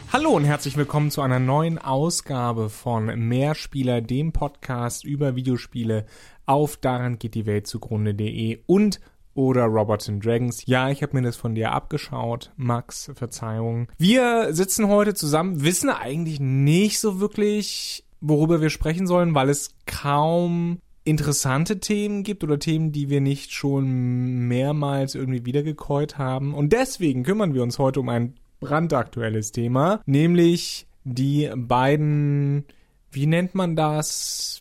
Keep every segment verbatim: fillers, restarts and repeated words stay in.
Hallo und herzlich willkommen zu einer neuen Ausgabe von Mehrspieler, dem Podcast über Videospiele auf daran geht die Welt zugrunde punkt de und oder Robots and Dragons. Ja, ich habe mir das von dir abgeschaut, Max, Verzeihung. Wir sitzen heute zusammen, wissen eigentlich nicht so wirklich, worüber wir sprechen sollen, weil es kaum interessante Themen gibt oder Themen, die wir nicht schon mehrmals irgendwie wiedergekäut haben. Und deswegen kümmern wir uns heute um ein brandaktuelles Thema, nämlich die beiden, wie nennt man das,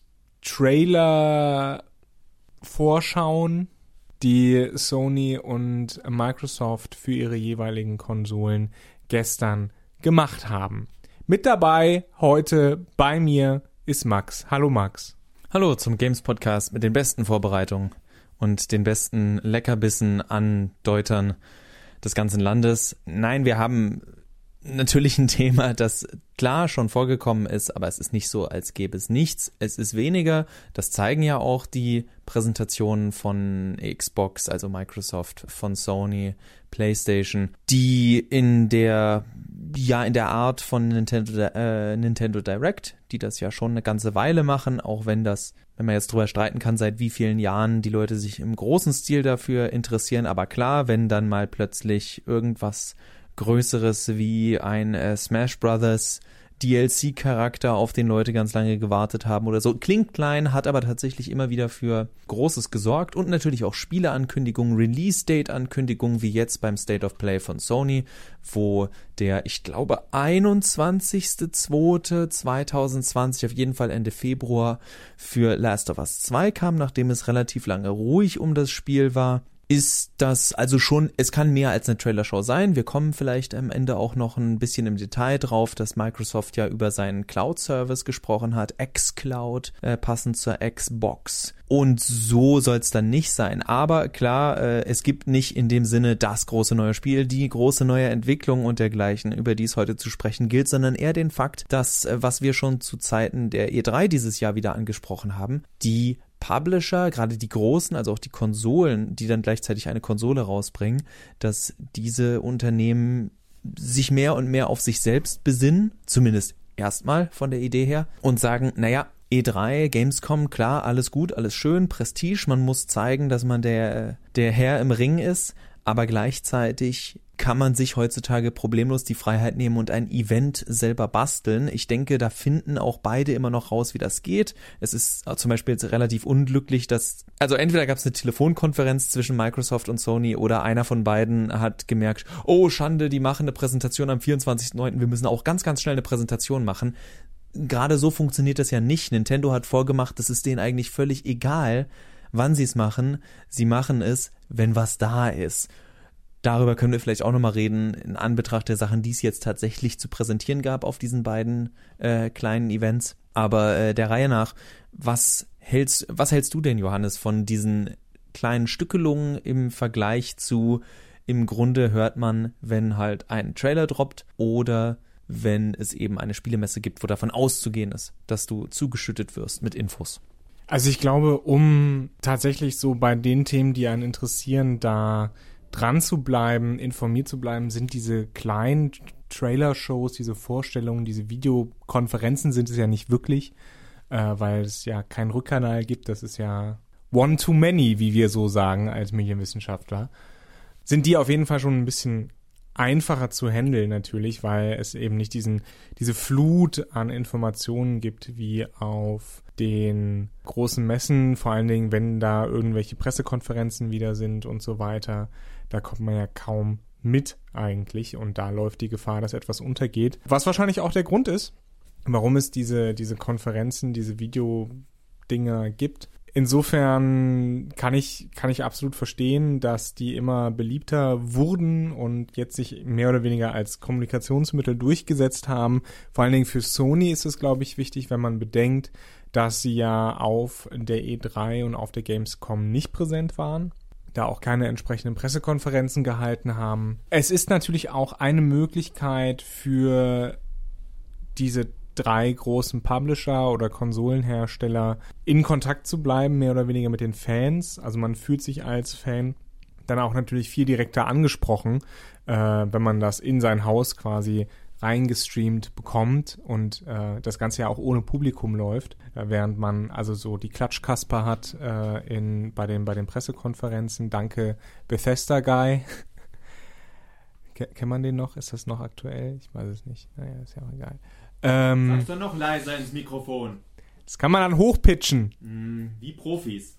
Trailer-Vorschauen, die Sony und Microsoft für ihre jeweiligen Konsolen gestern gemacht haben. Mit dabei heute bei mir ist Max. Hallo Max. Hallo zum Games Podcast mit den besten Vorbereitungen und den besten Leckerbissen an Deutern des ganzen Landes. Nein, wir haben natürlich ein Thema, das klar schon vorgekommen ist, aber es ist nicht so, als gäbe es nichts. Es ist weniger, das zeigen ja auch die Präsentationen von Xbox, also Microsoft, von Sony, PlayStation, die in der, ja, in der Art von Nintendo, äh, Nintendo Direct, die das ja schon eine ganze Weile machen, auch wenn das, wenn man jetzt drüber streiten kann, seit wie vielen Jahren die Leute sich im großen Stil dafür interessieren, aber klar, wenn dann mal plötzlich irgendwas Größeres wie ein äh, Smash Brothers D L C-Charakter, auf den Leute ganz lange gewartet haben oder so. Klingt klein, hat aber tatsächlich immer wieder für Großes gesorgt und natürlich auch Spieleankündigungen, Release-Date-Ankündigungen, wie jetzt beim State of Play von Sony, wo der, ich glaube, einundzwanzigster zweiter zweitausendzwanzig, auf jeden Fall Ende Februar, für Last of Us zwei kam, nachdem es relativ lange ruhig um das Spiel war. Ist das also schon, es kann mehr als eine Trailershow sein. Wir kommen vielleicht am Ende auch noch ein bisschen im Detail drauf, dass Microsoft ja über seinen Cloud-Service gesprochen hat, xCloud, äh, passend zur Xbox. Und so soll es dann nicht sein. Aber klar, äh, es gibt nicht in dem Sinne das große neue Spiel, die große neue Entwicklung und dergleichen, über die es heute zu sprechen gilt, sondern eher den Fakt, dass, äh, was wir schon zu Zeiten der E drei dieses Jahr wieder angesprochen haben, die Publisher, gerade die großen, also auch die Konsolen, die dann gleichzeitig eine Konsole rausbringen, dass diese Unternehmen sich mehr und mehr auf sich selbst besinnen, zumindest erstmal von der Idee her, und sagen, naja, E drei, Gamescom, klar, alles gut, alles schön, Prestige, man muss zeigen, dass man der, der Herr im Ring ist, aber gleichzeitig kann man sich heutzutage problemlos die Freiheit nehmen und ein Event selber basteln. Ich denke, da finden auch beide immer noch raus, wie das geht. Es ist zum Beispiel jetzt relativ unglücklich, dass, also entweder gab es eine Telefonkonferenz zwischen Microsoft und Sony oder einer von beiden hat gemerkt, oh Schande, die machen eine Präsentation am vierundzwanzigsten neunten wir müssen auch ganz, ganz schnell eine Präsentation machen. Gerade so funktioniert das ja nicht. Nintendo hat vorgemacht, das ist denen eigentlich völlig egal, wann sie es machen. Sie machen es, wenn was da ist. Darüber können wir vielleicht auch nochmal reden, in Anbetracht der Sachen, die es jetzt tatsächlich zu präsentieren gab auf diesen beiden äh, kleinen Events. Aber äh, der Reihe nach, was hältst, was hältst du denn, Johannes, von diesen kleinen Stückelungen im Vergleich zu, im Grunde hört man, wenn halt ein Trailer droppt oder wenn es eben eine Spielemesse gibt, wo davon auszugehen ist, dass du zugeschüttet wirst mit Infos? Also ich glaube, um tatsächlich so bei den Themen, die einen interessieren, da dran zu bleiben, informiert zu bleiben, sind diese kleinen Trailer-Shows, diese Vorstellungen, diese Videokonferenzen sind es ja nicht wirklich, äh, weil es ja keinen Rückkanal gibt. Das ist ja one too many, wie wir so sagen als Medienwissenschaftler. Sind die auf jeden Fall schon ein bisschen einfacher zu handeln natürlich, weil es eben nicht diesen diese Flut an Informationen gibt wie auf den großen Messen, vor allen Dingen, wenn da irgendwelche Pressekonferenzen wieder sind und so weiter. Da kommt man ja kaum mit eigentlich und da läuft die Gefahr, dass etwas untergeht. Was wahrscheinlich auch der Grund ist, warum es diese, diese Konferenzen, diese Videodinger gibt. Insofern kann ich, kann ich absolut verstehen, dass die immer beliebter wurden und jetzt sich mehr oder weniger als Kommunikationsmittel durchgesetzt haben. Vor allen Dingen für Sony ist es, glaube ich, wichtig, wenn man bedenkt, dass sie ja auf der E drei und auf der Gamescom nicht präsent waren, da auch keine entsprechenden Pressekonferenzen gehalten haben. Es ist natürlich auch eine Möglichkeit für diese drei großen Publisher oder Konsolenhersteller in Kontakt zu bleiben, mehr oder weniger mit den Fans. Also man fühlt sich als Fan dann auch natürlich viel direkter angesprochen, äh, wenn man das in sein Haus quasi reingestreamt bekommt und äh, das Ganze ja auch ohne Publikum läuft, äh, während man also so die Klatschkasper hat äh, in, bei, den, bei den Pressekonferenzen. Danke Bethesda Guy. Ke- kennt man den noch? Ist das noch aktuell? Ich weiß es nicht. Naja, ist ja auch egal. Ähm, Sag's doch noch leiser ins Mikrofon. Das kann man dann hochpitchen. Mm, wie Profis.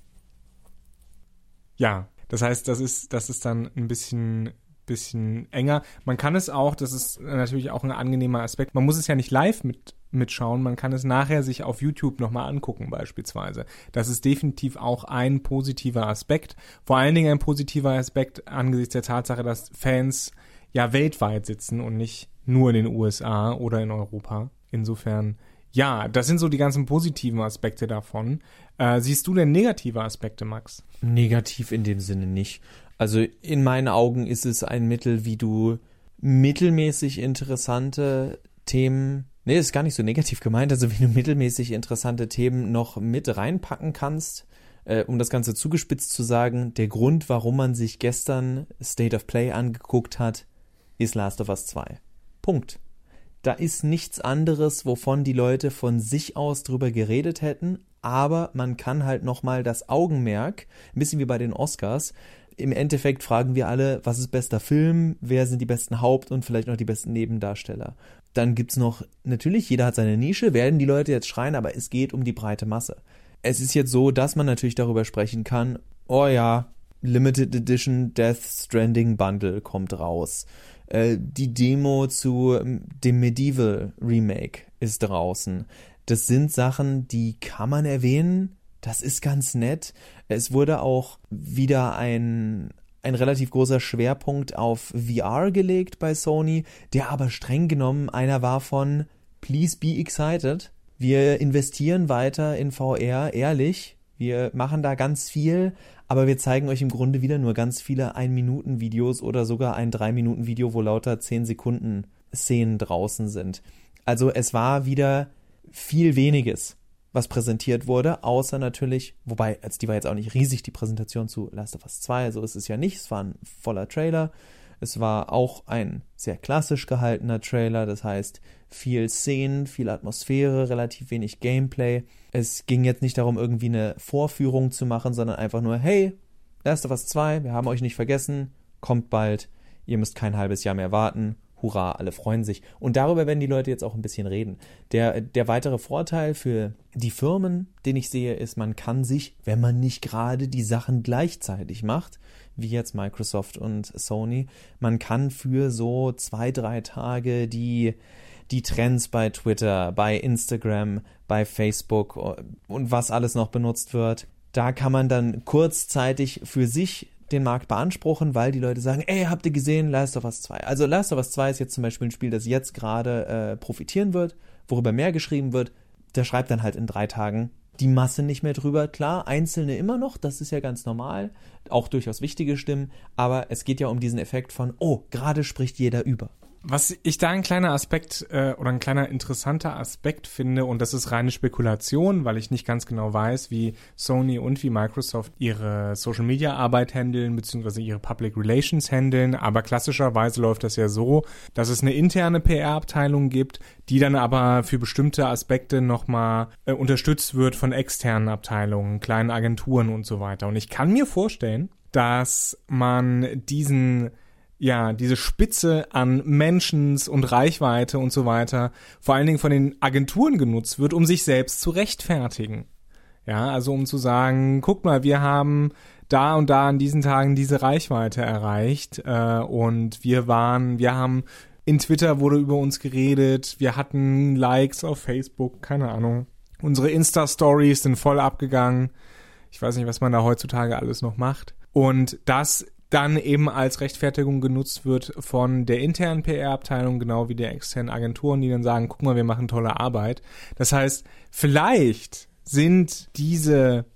Ja, das heißt, das ist, das ist dann ein bisschen, bisschen enger. Man kann es auch, das ist natürlich auch ein angenehmer Aspekt, man muss es ja nicht live mit, mitschauen, man kann es nachher sich auf YouTube nochmal angucken beispielsweise. Das ist definitiv auch ein positiver Aspekt. Vor allen Dingen ein positiver Aspekt angesichts der Tatsache, dass Fans ja weltweit sitzen und nicht nur in den U S A oder in Europa. Insofern, ja, das sind so die ganzen positiven Aspekte davon. Äh, siehst du denn negative Aspekte, Max? Negativ in dem Sinne nicht. Also in meinen Augen ist es ein Mittel, wie du mittelmäßig interessante Themen, nee, das ist gar nicht so negativ gemeint, also wie du mittelmäßig interessante Themen noch mit reinpacken kannst. Äh, um das Ganze zugespitzt zu sagen, der Grund, warum man sich gestern State of Play angeguckt hat, ist Last of Us zwei. Punkt. Da ist nichts anderes, wovon die Leute von sich aus drüber geredet hätten, aber man kann halt nochmal das Augenmerk, ein bisschen wie bei den Oscars, im Endeffekt fragen wir alle, was ist bester Film, wer sind die besten Haupt- und vielleicht noch die besten Nebendarsteller. Dann gibt's noch, natürlich, jeder hat seine Nische, werden die Leute jetzt schreien, aber es geht um die breite Masse. Es ist jetzt so, dass man natürlich darüber sprechen kann, oh ja, Limited Edition Death Stranding Bundle kommt raus. Äh, die Demo zu dem Medieval Remake ist draußen. Das sind Sachen, die kann man erwähnen. Das ist ganz nett. Es wurde auch wieder ein, ein relativ großer Schwerpunkt auf V R gelegt bei Sony, der aber streng genommen einer war von Please be excited. Wir investieren weiter in V R, ehrlich. Wir machen da ganz viel, aber wir zeigen euch im Grunde wieder nur ganz viele ein-Minuten-Videos oder sogar ein drei-Minuten-Video, wo lauter zehn-Sekunden-Szenen draußen sind. Also es war wieder viel weniges, was präsentiert wurde, außer natürlich, wobei, also die war jetzt auch nicht riesig, die Präsentation zu Last of Us zwei, so ist es ja nicht, es war ein voller Trailer, es war auch ein sehr klassisch gehaltener Trailer, das heißt viel Szenen, viel Atmosphäre, relativ wenig Gameplay. Es ging jetzt nicht darum, irgendwie eine Vorführung zu machen, sondern einfach nur, hey, Last of Us zwei, wir haben euch nicht vergessen, kommt bald, ihr müsst kein halbes Jahr mehr warten. Hurra, alle freuen sich. Und darüber werden die Leute jetzt auch ein bisschen reden. Der, der weitere Vorteil für die Firmen, den ich sehe, ist, man kann sich, wenn man nicht gerade die Sachen gleichzeitig macht, wie jetzt Microsoft und Sony, man kann für so zwei, drei Tage die, die Trends bei Twitter, bei Instagram, bei Facebook und was alles noch benutzt wird, da kann man dann kurzzeitig für sich den Markt beanspruchen, weil die Leute sagen, ey, habt ihr gesehen Last of Us zwei? Also Last of Us zwei ist jetzt zum Beispiel ein Spiel, das jetzt gerade äh, profitieren wird, worüber mehr geschrieben wird. Der schreibt dann halt in drei Tagen die Masse nicht mehr drüber. Klar, Einzelne immer noch, das ist ja ganz normal, auch durchaus wichtige Stimmen, aber es geht ja um diesen Effekt von, oh, gerade spricht jeder über. Was ich da ein kleiner Aspekt äh, oder ein kleiner interessanter Aspekt finde, und das ist reine Spekulation, weil ich nicht ganz genau weiß, wie Sony und wie Microsoft ihre Social-Media-Arbeit handeln, beziehungsweise ihre Public Relations handeln, aber klassischerweise läuft das ja so, dass es eine interne P R-Abteilung gibt, die dann aber für bestimmte Aspekte nochmal äh, unterstützt wird von externen Abteilungen, kleinen Agenturen und so weiter. Und ich kann mir vorstellen, dass man diesen ja, diese Spitze an Mentions und Reichweite und so weiter vor allen Dingen von den Agenturen genutzt wird, um sich selbst zu rechtfertigen. Ja, also um zu sagen, guck mal, wir haben da und da an diesen Tagen diese Reichweite erreicht äh, und wir waren, wir haben, in Twitter wurde über uns geredet, wir hatten Likes auf Facebook, keine Ahnung. Unsere Insta-Stories sind voll abgegangen. Ich weiß nicht, was man da heutzutage alles noch macht. Und das dann eben als Rechtfertigung genutzt wird von der internen P R-Abteilung, genau wie der externen Agenturen, die dann sagen, guck mal, wir machen tolle Arbeit. Das heißt, vielleicht sind diese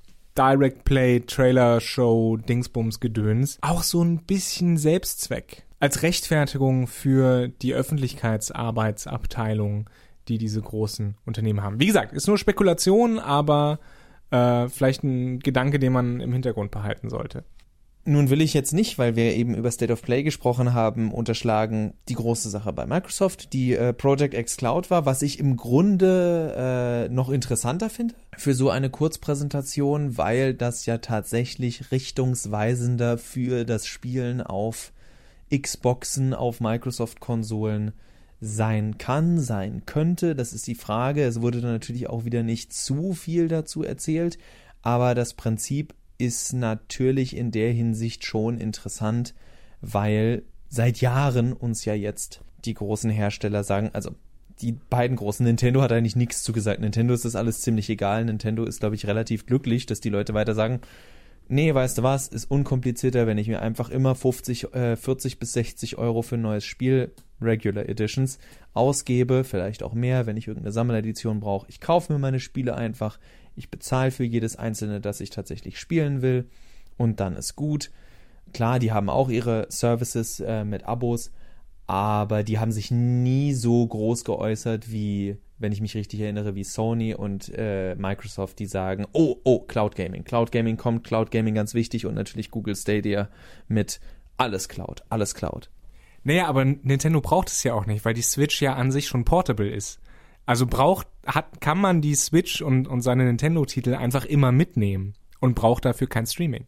Direct-Play-Trailer-Show Dingsbums-Gedöns auch so ein bisschen Selbstzweck. Als Rechtfertigung für die Öffentlichkeitsarbeitsabteilung, die diese großen Unternehmen haben. Wie gesagt, ist nur Spekulation, aber äh, vielleicht ein Gedanke, den man im Hintergrund behalten sollte. Nun will ich jetzt nicht, weil wir eben über State of Play gesprochen haben, unterschlagen die große Sache bei Microsoft, die äh, Project X Cloud war, was ich im Grunde äh, noch interessanter finde für so eine Kurzpräsentation, weil das ja tatsächlich richtungsweisender für das Spielen auf Xboxen, auf Microsoft-Konsolen sein kann, sein könnte. Das ist die Frage. Es wurde dann natürlich auch wieder nicht zu viel dazu erzählt, aber das Prinzip ist natürlich in der Hinsicht schon interessant, weil seit Jahren uns ja jetzt die großen Hersteller sagen, also die beiden großen, Nintendo hat eigentlich nichts zugesagt. Nintendo ist das alles ziemlich egal. Nintendo ist, glaube ich, relativ glücklich, dass die Leute weiter sagen, nee, weißt du was, ist unkomplizierter, wenn ich mir einfach immer fünfzig, äh, vierzig bis sechzig Euro für ein neues Spiel, Regular Editions, ausgebe, vielleicht auch mehr, wenn ich irgendeine Sammeledition brauche. Ich kaufe mir meine Spiele einfach, ich bezahle für jedes einzelne, das ich tatsächlich spielen will und dann ist gut. Klar, die haben auch ihre Services äh, mit Abos, aber die haben sich nie so groß geäußert wie, wenn ich mich richtig erinnere, wie Sony und äh, Microsoft, die sagen, oh, oh, Cloud Gaming. Cloud Gaming kommt, Cloud Gaming ganz wichtig und natürlich Google Stadia mit alles Cloud, alles Cloud. Naja, aber Nintendo braucht es ja auch nicht, weil die Switch ja an sich schon portable ist. Also braucht, hat, kann man die Switch und, und seine Nintendo-Titel einfach immer mitnehmen und braucht dafür kein Streaming.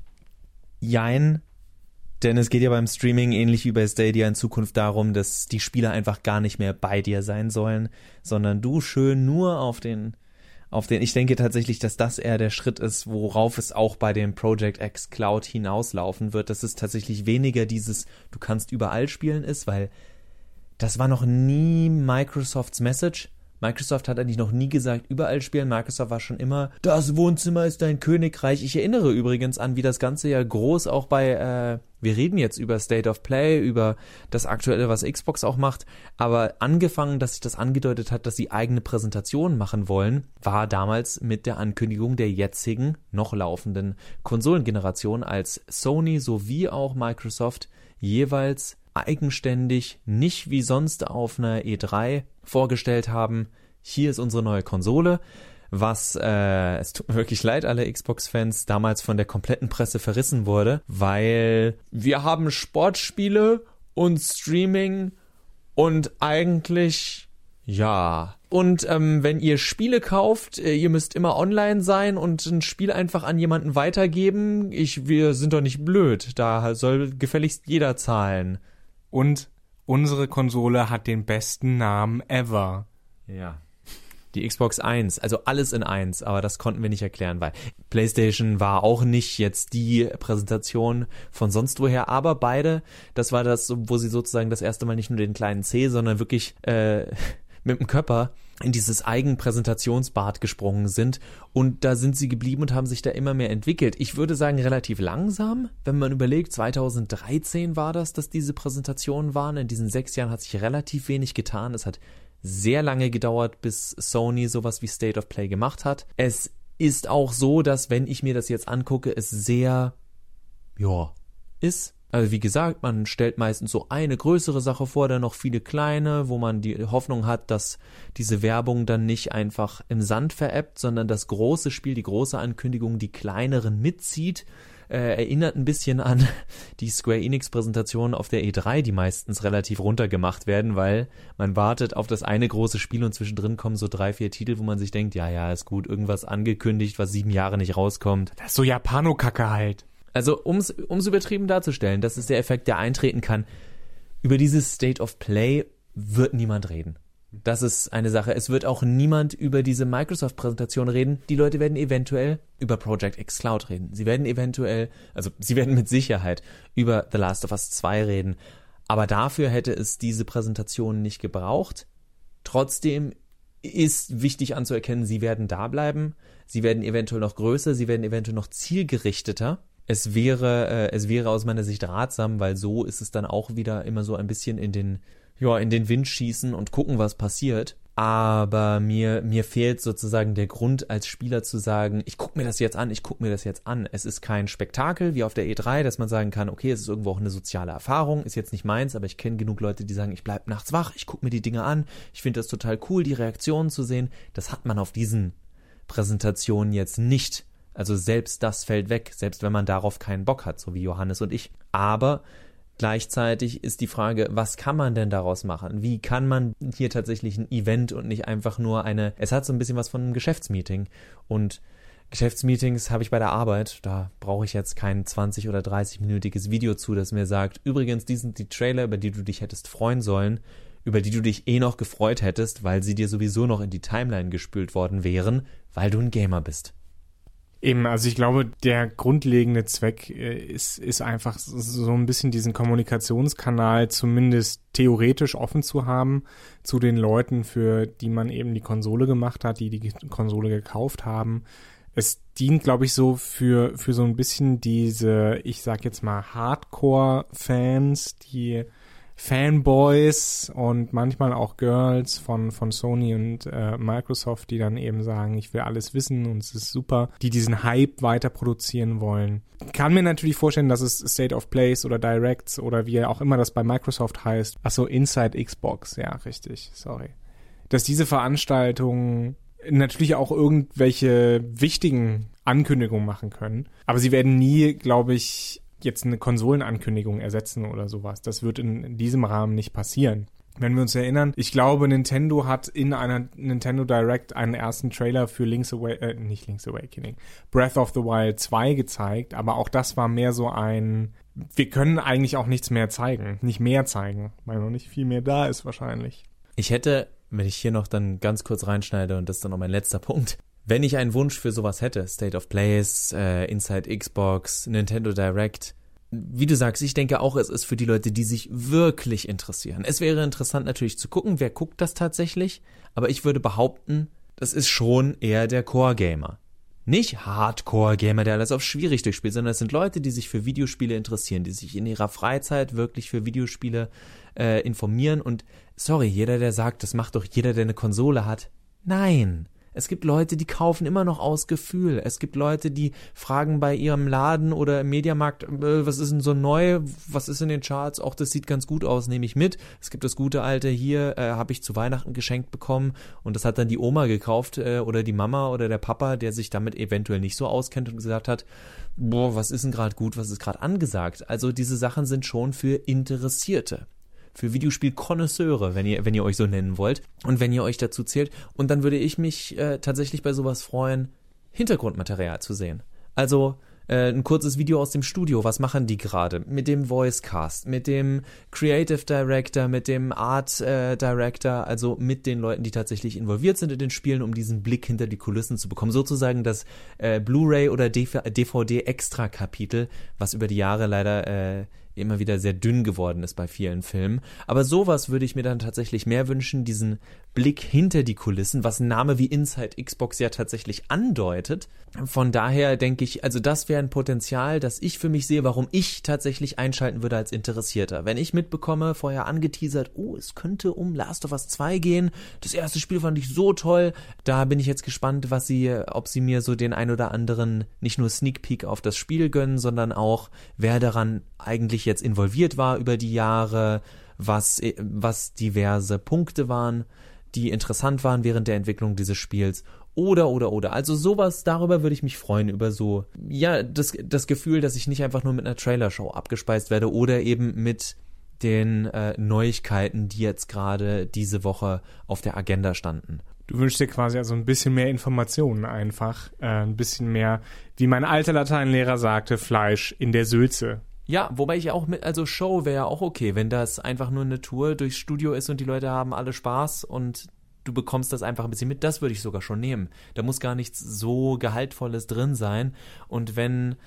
Jein, denn es geht ja beim Streaming ähnlich wie bei Stadia in Zukunft darum, dass die Spiele einfach gar nicht mehr bei dir sein sollen, sondern du schön nur auf den, auf den, ich denke tatsächlich, dass das eher der Schritt ist, worauf es auch bei dem Project X Cloud hinauslaufen wird, dass es tatsächlich weniger dieses, du kannst überall spielen ist, weil das war noch nie Microsofts Message. Microsoft hat eigentlich noch nie gesagt, überall spielen. Microsoft war schon immer, das Wohnzimmer ist dein Königreich. Ich erinnere übrigens an, wie das Ganze ja groß auch bei, äh, wir reden jetzt über State of Play, über das Aktuelle, was Xbox auch macht, aber angefangen, dass sich das angedeutet hat, dass sie eigene Präsentationen machen wollen, war damals mit der Ankündigung der jetzigen, noch laufenden Konsolengeneration, als Sony sowie auch Microsoft jeweils eigenständig, nicht wie sonst auf einer E drei vorgestellt haben, hier ist unsere neue Konsole, was, äh, es tut mir wirklich leid, alle Xbox-Fans, damals von der kompletten Presse verrissen wurde, weil wir haben Sportspiele und Streaming und eigentlich, ja. Und ähm, wenn ihr Spiele kauft, äh, ihr müsst immer online sein und ein Spiel einfach an jemanden weitergeben. Ich, wir sind doch nicht blöd, da soll gefälligst jeder zahlen. Und unsere Konsole hat den besten Namen ever. Ja. Die Xbox eins, also alles in eins, aber das konnten wir nicht erklären, weil PlayStation war auch nicht jetzt die Präsentation von sonst woher, aber beide, das war das, wo sie sozusagen das erste Mal nicht nur den kleinen C, sondern wirklich äh, mit dem Körper in dieses Eigenpräsentationsbad gesprungen sind und da sind sie geblieben und haben sich da immer mehr entwickelt. Ich würde sagen relativ langsam, wenn man überlegt, zweitausenddreizehn war das, dass diese Präsentationen waren. In diesen sechs Jahren hat sich relativ wenig getan. Es hat sehr lange gedauert, bis Sony sowas wie State of Play gemacht hat. Es ist auch so, dass, wenn ich mir das jetzt angucke, es sehr, ja, ist. Also wie gesagt, man stellt meistens so eine größere Sache vor, dann noch viele kleine, wo man die Hoffnung hat, dass diese Werbung dann nicht einfach im Sand verebbt, sondern das große Spiel, die große Ankündigung, die kleineren mitzieht. Äh, erinnert ein bisschen an die Square Enix-Präsentation auf der E drei, die meistens relativ runtergemacht werden, weil man wartet auf das eine große Spiel und zwischendrin kommen so drei, vier Titel, wo man sich denkt, ja, ja, ist gut, irgendwas angekündigt, was sieben Jahre nicht rauskommt. Das ist so Japano-Kacke halt. Also, um's, um's übertrieben darzustellen, das ist der Effekt, der eintreten kann. Über dieses State of Play wird niemand reden. Das ist eine Sache. Es wird auch niemand über diese Microsoft-Präsentation reden. Die Leute werden eventuell über Project X Cloud reden. Sie werden eventuell, also sie werden mit Sicherheit über The Last of Us zwei reden. Aber dafür hätte es diese Präsentation nicht gebraucht. Trotzdem ist wichtig anzuerkennen, sie werden da bleiben. Sie werden eventuell noch größer, sie werden eventuell noch zielgerichteter. Es wäre, äh, es wäre aus meiner Sicht ratsam, weil so ist es dann auch wieder immer so ein bisschen in den, ja, in den Wind schießen und gucken, was passiert. Aber mir, mir fehlt sozusagen der Grund als Spieler zu sagen, ich gucke mir das jetzt an, ich gucke mir das jetzt an. Es ist kein Spektakel wie auf der E drei, dass man sagen kann, okay, es ist irgendwo auch eine soziale Erfahrung, ist jetzt nicht meins, aber ich kenne genug Leute, die sagen, ich bleib nachts wach, ich gucke mir die Dinge an, ich finde das total cool, die Reaktionen zu sehen. Das hat man auf diesen Präsentationen jetzt nicht. Also selbst das fällt weg, selbst wenn man darauf keinen Bock hat, so wie Johannes und ich. Aber gleichzeitig ist die Frage, was kann man denn daraus machen? Wie kann man hier tatsächlich ein Event und nicht einfach nur eine, es hat so ein bisschen was von einem Geschäftsmeeting. Und Geschäftsmeetings habe ich bei der Arbeit, da brauche ich jetzt kein zwanzig- oder dreißig-minütiges Video zu, das mir sagt, übrigens, die sind die Trailer, über die du dich hättest freuen sollen, über die du dich eh noch gefreut hättest, weil sie dir sowieso noch in die Timeline gespült worden wären, weil du ein Gamer bist. Eben, also ich glaube, der grundlegende Zweck äh, ist, ist einfach so, so ein bisschen diesen Kommunikationskanal zumindest theoretisch offen zu haben zu den Leuten, für die man eben die Konsole gemacht hat, die die Konsole gekauft haben. Es dient, glaube ich, so für, für so ein bisschen diese, ich sag jetzt mal, Hardcore-Fans, die Fanboys und manchmal auch Girls von, von Sony und äh, Microsoft, die dann eben sagen, ich will alles wissen und es ist super, die diesen Hype weiter produzieren wollen. Kann mir natürlich vorstellen, dass es State of Plays oder Directs oder wie auch immer das bei Microsoft heißt. Achso, Inside Xbox, ja, richtig, sorry. Dass diese Veranstaltungen natürlich auch irgendwelche wichtigen Ankündigungen machen können, aber sie werden nie, glaube ich, jetzt eine Konsolenankündigung ersetzen oder sowas. Das wird in, in diesem Rahmen nicht passieren. Wenn wir uns erinnern, ich glaube, Nintendo hat in einer Nintendo Direct einen ersten Trailer für Link's Awakening, äh, nicht Link's Awakening, Breath of the Wild zwei gezeigt, aber auch das war mehr so ein, wir können eigentlich auch nichts mehr zeigen, nicht mehr zeigen, weil noch nicht viel mehr da ist wahrscheinlich. Ich hätte, wenn ich hier noch dann ganz kurz reinschneide und das ist dann noch mein letzter Punkt, wenn ich einen Wunsch für sowas hätte, State of Plays, äh, Inside Xbox, Nintendo Direct, wie du sagst, ich denke auch, es ist für die Leute, die sich wirklich interessieren. Es wäre interessant natürlich zu gucken, wer guckt das tatsächlich, aber ich würde behaupten, das ist schon eher der Core-Gamer. Nicht Hardcore-Gamer, der alles auf schwierig durchspielt, sondern es sind Leute, die sich für Videospiele interessieren, die sich in ihrer Freizeit wirklich für Videospiele äh, informieren und sorry, jeder, der sagt, das macht doch jeder, der eine Konsole hat, nein. Es gibt Leute, die kaufen immer noch aus Gefühl. Es gibt Leute, die fragen bei ihrem Laden oder im Mediamarkt, äh, was ist denn so neu, was ist in den Charts? Auch das sieht ganz gut aus, nehme ich mit. Es gibt das gute alte hier, äh, habe ich zu Weihnachten geschenkt bekommen und das hat dann die Oma gekauft äh, oder die Mama oder der Papa, der sich damit eventuell nicht so auskennt und gesagt hat, boah, was ist denn gerade gut, was ist gerade angesagt? Also diese Sachen sind schon für Interessierte. Für Videospiel-Konnoisseure, wenn ihr, wenn ihr euch so nennen wollt und wenn ihr euch dazu zählt. Und dann würde ich mich äh, tatsächlich bei sowas freuen, Hintergrundmaterial zu sehen. Also äh, ein kurzes Video aus dem Studio, was machen die gerade? Mit dem Voicecast, mit dem Creative Director, mit dem Art äh, Director, also mit den Leuten, die tatsächlich involviert sind in den Spielen, um diesen Blick hinter die Kulissen zu bekommen. Sozusagen das äh, Blu-ray oder D V D-Extra-Kapitel, was über die Jahre leider äh, immer wieder sehr dünn geworden ist bei vielen Filmen. Aber sowas würde ich mir dann tatsächlich mehr wünschen, diesen Blick hinter die Kulissen, was ein Name wie Inside Xbox ja tatsächlich andeutet. Von daher denke ich, also das wäre ein Potenzial, das ich für mich sehe, warum ich tatsächlich einschalten würde als Interessierter. Wenn ich mitbekomme, vorher angeteasert, oh, es könnte um Last of Us zwei gehen, das erste Spiel fand ich so toll, da bin ich jetzt gespannt, was sie, ob sie mir so den ein oder anderen, nicht nur Sneak Peek auf das Spiel gönnen, sondern auch, wer daran eigentlich jetzt involviert war über die Jahre, was, was diverse Punkte waren, die interessant waren während der Entwicklung dieses Spiels oder, oder, oder. Also sowas, darüber würde ich mich freuen, über so, ja, das, das Gefühl, dass ich nicht einfach nur mit einer Trailershow abgespeist werde oder eben mit den äh, Neuigkeiten, die jetzt gerade diese Woche auf der Agenda standen. Du wünschst dir quasi also ein bisschen mehr Informationen einfach, äh, ein bisschen mehr, wie mein alter Lateinlehrer sagte, Fleisch in der Sülze. Ja, wobei ich auch mit, also Show wäre ja auch okay, wenn das einfach nur eine Tour durchs Studio ist und die Leute haben alle Spaß und du bekommst das einfach ein bisschen mit, das würde ich sogar schon nehmen. Da muss gar nichts so Gehaltvolles drin sein und wenn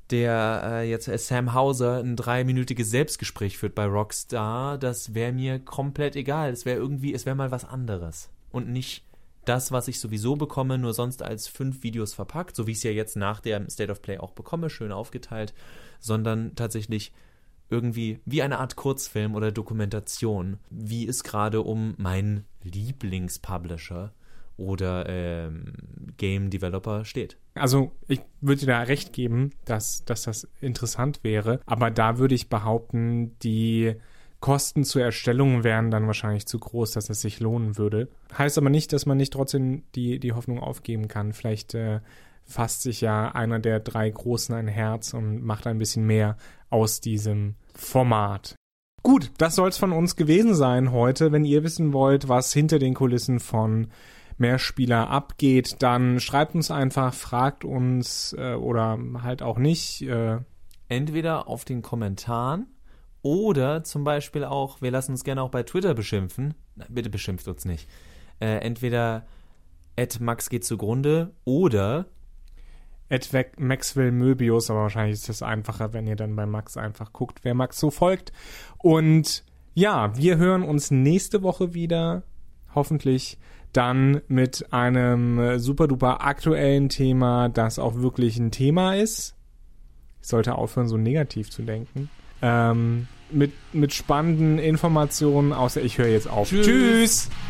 der äh, jetzt äh, Sam Houser ein dreiminütiges Selbstgespräch führt bei Rockstar, das wäre mir komplett egal. Es wäre irgendwie, es wäre mal was anderes und nicht das, was ich sowieso bekomme, nur sonst als fünf Videos verpackt, so wie ich es ja jetzt nach dem State of Play auch bekomme, schön aufgeteilt, sondern tatsächlich irgendwie wie eine Art Kurzfilm oder Dokumentation, wie es gerade um meinen Lieblingspublisher oder ähm, Game Developer steht. Also ich würde dir da recht geben, dass, dass das interessant wäre, aber da würde ich behaupten, die Kosten zur Erstellung wären dann wahrscheinlich zu groß, dass es sich lohnen würde. Heißt aber nicht, dass man nicht trotzdem die, die Hoffnung aufgeben kann. Vielleicht, äh, fasst sich ja einer der drei Großen ein Herz und macht ein bisschen mehr aus diesem Format. Gut, das soll es von uns gewesen sein heute. Wenn ihr wissen wollt, was hinter den Kulissen von Mehrspieler abgeht, dann schreibt uns einfach, fragt uns äh, oder halt auch nicht. Äh, Entweder auf den Kommentaren oder zum Beispiel auch, wir lassen uns gerne auch bei Twitter beschimpfen. Na, bitte beschimpft uns nicht. Äh, entweder at Max geht zugrunde oder at Maxwell Möbius, aber wahrscheinlich ist es einfacher, wenn ihr dann bei Max einfach guckt, wer Max so folgt. Und ja, wir hören uns nächste Woche wieder, hoffentlich dann mit einem super duper aktuellen Thema, das auch wirklich ein Thema ist. Ich sollte aufhören, so negativ zu denken. Ähm, mit, mit spannenden Informationen, außer ich höre jetzt auf. Tschüss! Tschüss.